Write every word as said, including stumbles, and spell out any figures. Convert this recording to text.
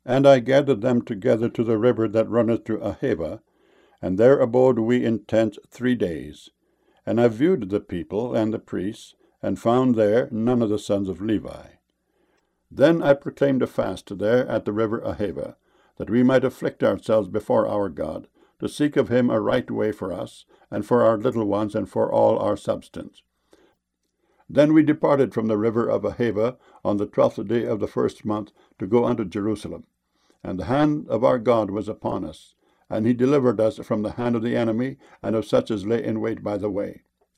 And I gathered them together to the river that runneth through Ahava, and there abode we in tents three days. And I viewed the people and the priests, and found there none of the sons of Levi. Then I proclaimed a fast there at the river Ahava, that we might afflict ourselves before our God, to seek of him a right way for us, and for our little ones, and for all our substance. Then we departed from the river of Ahava on the twelfth day of the first month to go unto Jerusalem. And the hand of our God was upon us, and he delivered us from the hand of the enemy, and of such as lay in wait by the way.